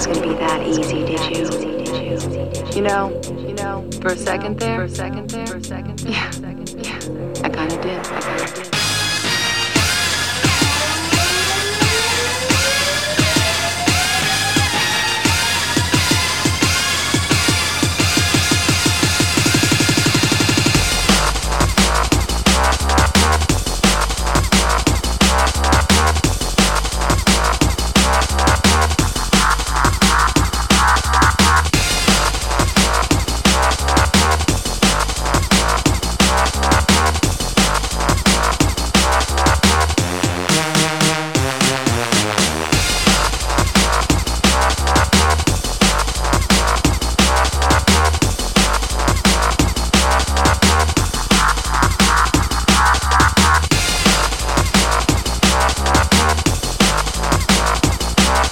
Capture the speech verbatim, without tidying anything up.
was gonna be that easy, did you? You know, you know, for a second there, for a second there, for a second there, yeah, yeah, I kinda did, I kinda did.